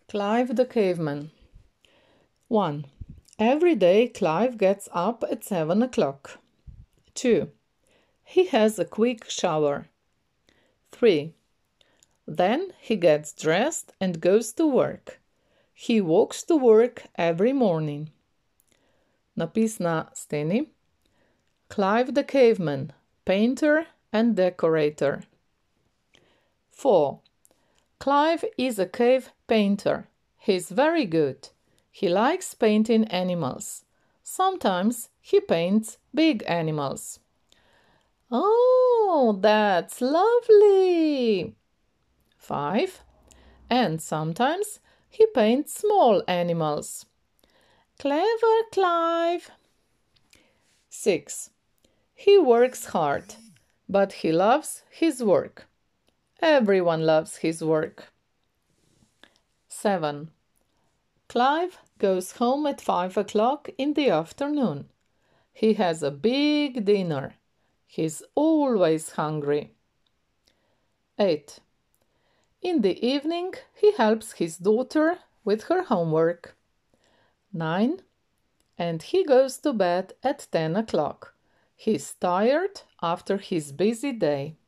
Clive the Caveman. 1. Every day Clive gets up at 7 o'clock. 2. He has a quick shower. 3. Then he gets dressed and goes to work. He walks to work every morning. Napis na steni. Clive the Caveman, painter and decorator. 4. Clive is a cave painter. He's very good. He likes painting animals. Sometimes he paints big animals. Oh, that's lovely! 5. And sometimes he paints small animals. Clever Clive! 6. He works hard, but he loves his work. Everyone loves his work. 7. Clive goes home at 5 o'clock in the afternoon. He has a big dinner. He's always hungry. 8. In the evening, he helps his daughter with her homework. 9. And he goes to bed at 10 o'clock. He's tired after his busy day.